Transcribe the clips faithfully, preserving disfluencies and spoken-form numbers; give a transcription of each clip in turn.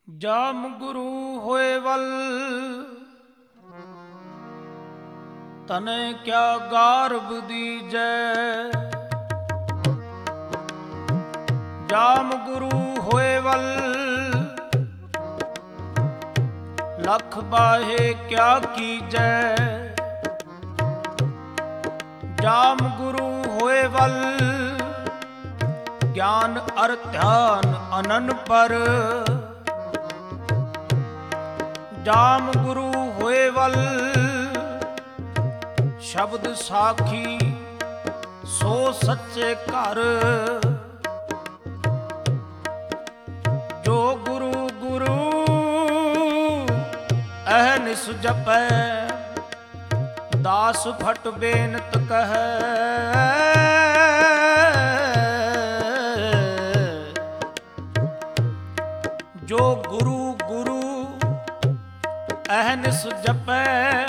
ਜਾਮ ਗੁਰੂ ਹੋਏ ਵੱਲ ਤਨੇ ਕਿਆ ਗਾਰਬ ਦੀਜੈ। ਜਾਮ ਗੁਰੂ ਹੋਏ ਵੱਲ ਲਖ ਬਾਹੇ ਕਿਆ ਕੀਜੈ। ਜਾਮ ਗੁਰੂ ਹੋਏ ਵੱਲ ਗਿਆਨ ਅਰ ਧਿਆਨ ਅਨਨ ਪਰ। ਜਾਮ ਗੁਰੂ ਹੋਏ ਵੱਲ ਸ਼ਬਦ ਸਾਖੀ ਸੋ ਸੱਚੇ ਘਰ। ਜੋ ਗੁਰੂ ਗੁਰੂ ਅਹਨਿਸ ਜਪੈ ਦਾਸ ਫਟ ਬੇਨਤ ਕਹੈ। ਜੋ ਗੁਰੂ ਗੁਰੂ ਅਹਨਿਸ ਜਪੈ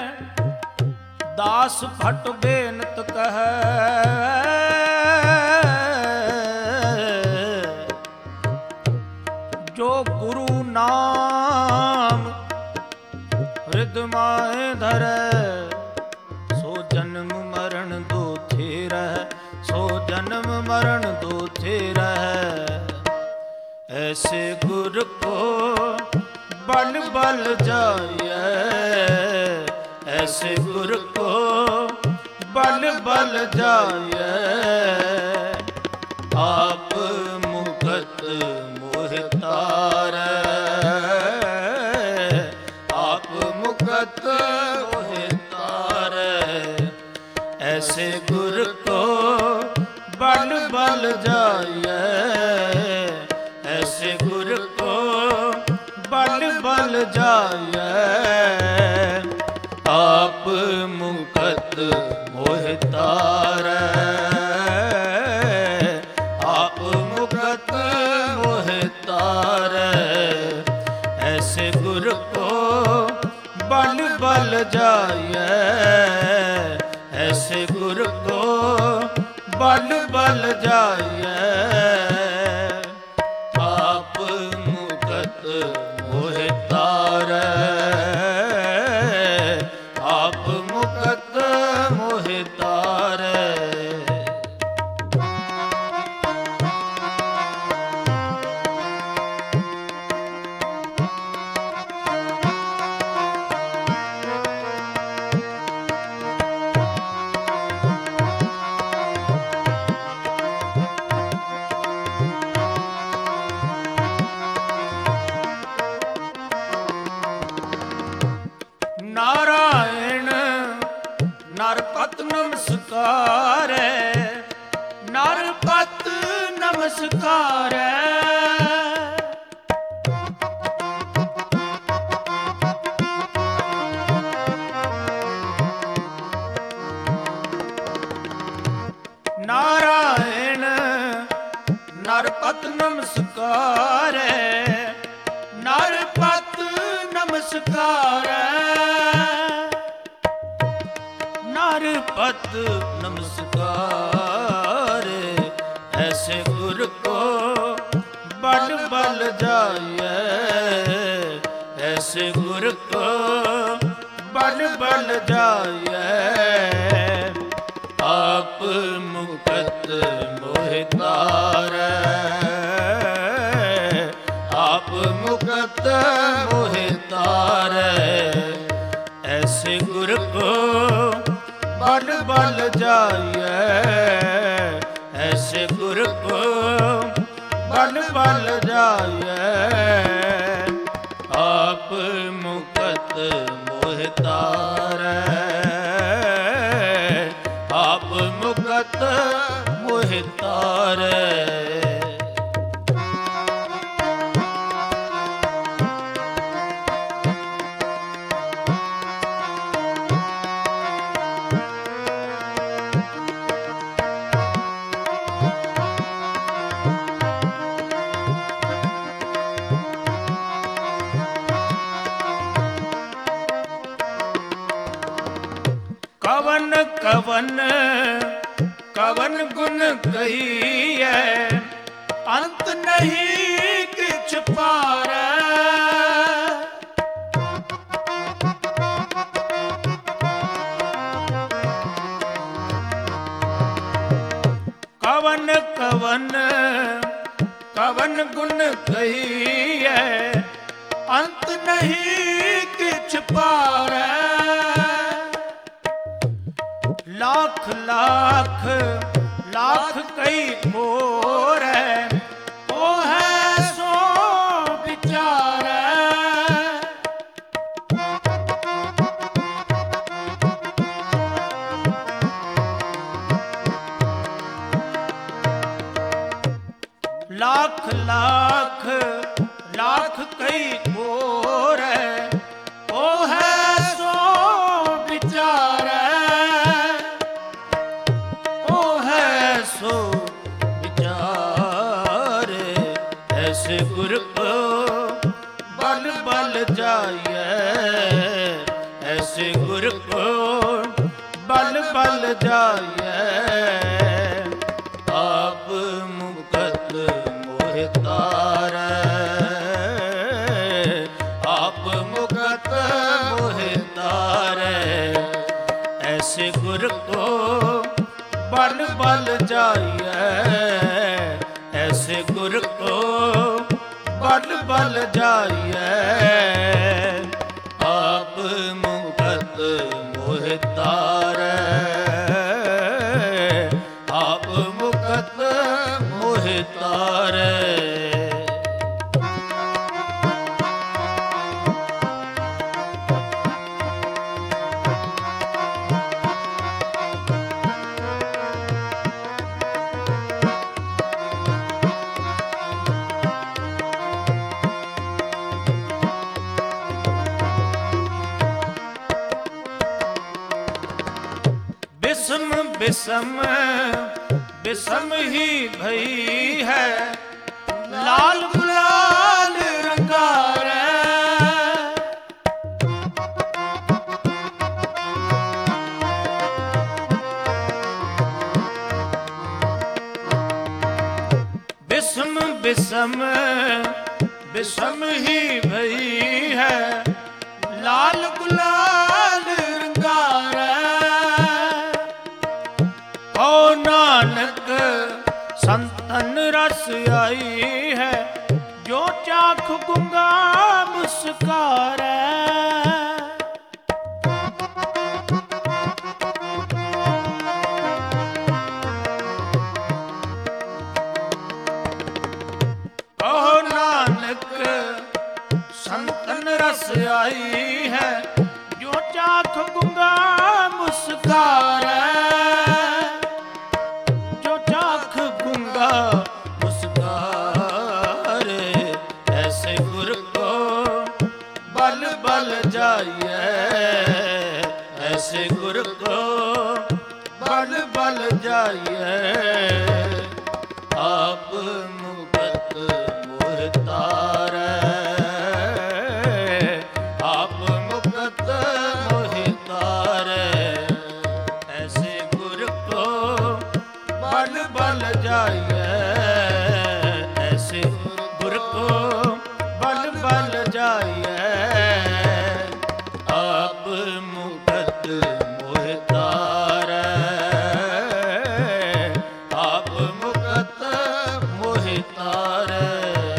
ਦਾਸ ਫਟ ਬੇਨਤ ਕਹੈ। ਜੋ ਗੁਰੂ ਨਾਮ ਹਿਰਦ ਮਾਹਿ ਧਰੈ ਸੋ ਜਨਮ ਮਰਨ ਦੋਥੇ ਰਹਿ। ਸੋ ਜਨਮ ਮਰਨ ਦੋਥੇ ਰਹਿ। ਐਸੇ ਗੁਰ ਕੋ ਬਲ ਬਲ ਜਾਇਐ। ਐਸੇ ਗੁਰ ਕੋ ਬਲ ਬਲ ਜਾਇਐ। ਆਪ ਮੁਕਤ ਮੋਹ ਤਾਰੈ। ਆਪ ਮੁਕਤ ਮੋਹ ਤਾਰੈ। ਐਸੇ ਗੁਰ ਕੋ ਬਲ ਬਲ ਜਾਇਐ। ਐਸੇ ਗੁਰ ਕੋ ਬਲ ਬਲ ਜਾਇਐ। ਆਪ ਮੁਕਤ ਮੋਹ ਤਾਰੈ। ਆਪ ਮੁਕਤ ਮੋਹ ਤਾਰੈ। ਐਸੇ ਗੁਰ ਕੋ ਬਲ ਬਲ ਜਾਇਐ। ਐਸੇ ਗੁਰ ਕੋ ਬਲ ਬਲ ਜਾਇਐ। ਆਪ ਮੁਕਤ ਮੋਹ ਤਾਰੈ। ਆਪ ਮੁਕਤ ਮੋਹ ਤਾਰੈ। ਨਾਰਾਇਣ ਨਰਪਤ ਨਮਸਕਾਰੈ। ਨਰਪਤ ਨਮਸਕਾਰੈ। ਨਾਰਾਇਣ ਨਰਪਤ ਨਮਸਕਾਰੈ। ਨਰਪਤ ਨਮਸਕਾਰੈ। ਨਰਪਤ ਨਮਸਕਾਰੈ। ਐਸੇ ਗੁਰ ਕੋ ਬਲ ਬਲ ਜਾਇਐ। ਐਸੇ ਗੁਰ ਕੋ ਬਲ ਬਲ ਜਾਇਐ। ਆਪ ਮੁਕਤ ਮੋਹ ਤਾਰੈ। ਆਪ ਮੁਕਤ ਮੋਹ ਤਾਰੈ। ਐਸੇ ਗੁਰ ਕੋ ਬਲ ਬਲ ਜਾਇਐ। ਐਸੇ ਗੁਰ ਕੋ ਬਲ ਬਲ ਜਾਇਐ। ਆਪ ਮੁਕਤ ਮੋਹ ਤਾਰੈ। ਆਪ ਮੁਕਤ ਮੋਹ ਤਾਰੈ। ਕਵਨ ਕਵਨ ਕਵਨ ਗੁਣ ਕਹੀਐ ਅੰਤ ਨਹੀਂ ਕਿਛ ਪਾਰੈ। ਕਵਨ ਗੁਣ ਕਹੀਐ ਅੰਤ ਨਹੀਂ ਕਿਛ ਪਾਰੈ। ਲੱਖ ਲੱਖ ਲੱਖ ਕਈ ਮੋਰੈ ਉਹ ਹੈ ਸੋ ਵਿਚਾਰੈ। ਲੱਖ ਲੱਖ ਲੱਖ ਕਈ ਮੋਰੈ ਉਹ ਹੈ ਸੋ ਵਿਚਾਰੈ। ਉਹ ਹੈ ਸੋ ਵਿਚਾਰੇ ਐਸੇ ਗੁਰ ਕੋ ਬਲ ਬਲ ਜਾਈਐ। ਐਸੇ ਗੁਰ ਕੋ ਬਲ ਬਲ ਜਾਈਐ। ਆਪ ਮੁਕਤ ਮੋਹਿ ਤਾਰੈ। ਆਪ ਮੁਕਤ ਮੋਹਿ ਤਾਰੈ। ਐਸੇ ਗੁਰ ਕੋ ਬਲ ਬਲ ਜਾਈਐ। ਐਸੇ ਗੁਰ ਕੋ ਬਲ ਬਲ ਜਾਈਐ। ਆਪ ਮੁਕਤ ਮੋਹਿ ਤਾਰੈ। ਆਪ ਮੁਕਤ ਮੋਹਿ ਤਾਰੈ। बिसम बिसम बिसम ही भई है लाल गुलाल रंगारै। बिसम बिसम बिसम ही भई है लाल गुलाल रंगारै। ओ नानक संतन रस आई है जो चाख गुंगा मुस्कारै। ओ नानक संतन रस आई है जो चाख गुंगा मुस्कारै। बल बल जाइए ऐसे गुर को बल बल जाइए। आप मुकत मोह तारै। आप मुकत मोह तारै। ऐसे गुर को बल बल जाइए। ऐसे गुर को बल बल जाइए। आप मुकत मोह तारै। आप मुकत मोह तारै।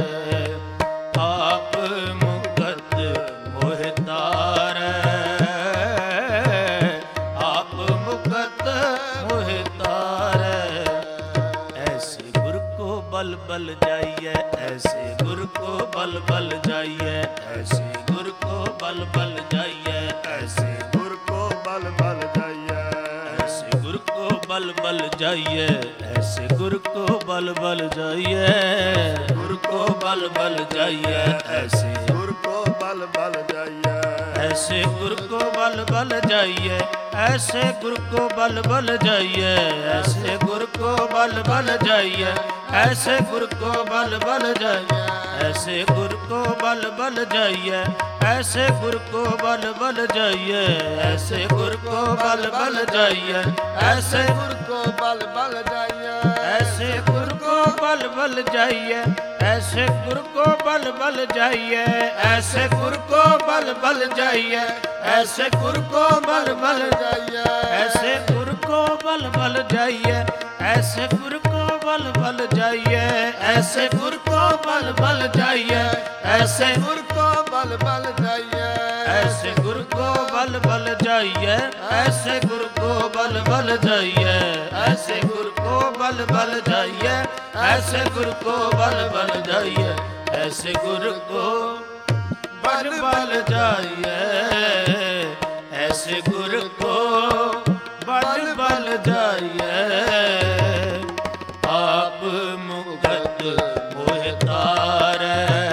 आप मुकत मोह तारै। आप मुकत मोह तारै। ऐसे गुर को बल बल जाइए। ऐसे गुर को बल बल जाइए। ऐसे गुर को बल बल जाइए। ऐसे गुर को बल बल जाइए। ऐसे गुर को बल बल जाइए। ऐसे गुर को बल बल जाइए। गुर को बल बल जाइए। ऐसे गुर को बल बल जाइए। ऐसे गुर को बल बल जाइए। ऐसे गुर को बल बल जाइए। ऐसे गुर को बल बल जाइए। ऐसे गुर को बल बल जाइए। ऐसे गुर को बल बल जाइए। ऐसे गुर को बल बल जाइए। ऐसे गुर को बल बल जाइए। ऐसे गुर को बल बल जाइए। ऐसे गुर को बल बल जाइए। ऐसे गुर को बल बल जाइए। ऐसे गुर को बल बल जाइए। ऐसे गुर को बल बल जाइए। ऐसे गुर को बल बल जाइए। ऐसे गुर को बल बल बल जाइए, ऐसे गुर को बल बल जाइए, ऐसे ਗੁਰ ਕੋ ਬਲ ਬਲ ਜਾਈਏ, ऐसे गुरु को बल बल जाइए, ऐसे गुरु को बल बल जाइए, ऐसे गुरु को बल बल जाइए, ऐसे गुरु को बल बल जाइए, ऐसे गुरु को बल बल जाइए, ऐसे गुरु को बल बल जाइए। आप मुकत मोहि तारै,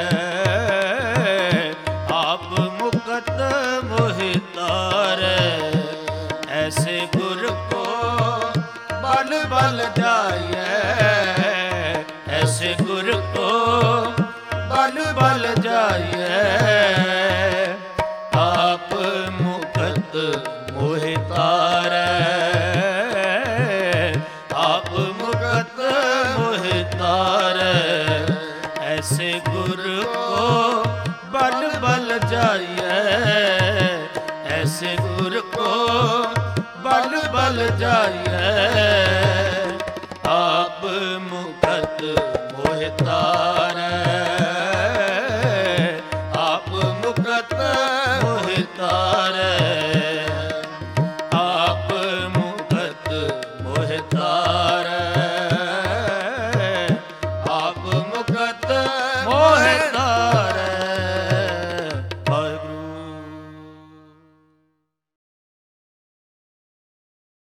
आप मुकत मोहि तारै, ऐसे गुरु को बल बल जाइए, ऐसे गुरु को बल बल जाइए। आप मुकत मोहि तारै, आप मुकत मोहि तारै, ऐसे गुरु को बल बल जाइए, ऐसे गुरु को बल बल जाइए। आप मुकत मोहि तारै, आप मुकत मोहि तारै, आप मुकत मोहि तारै,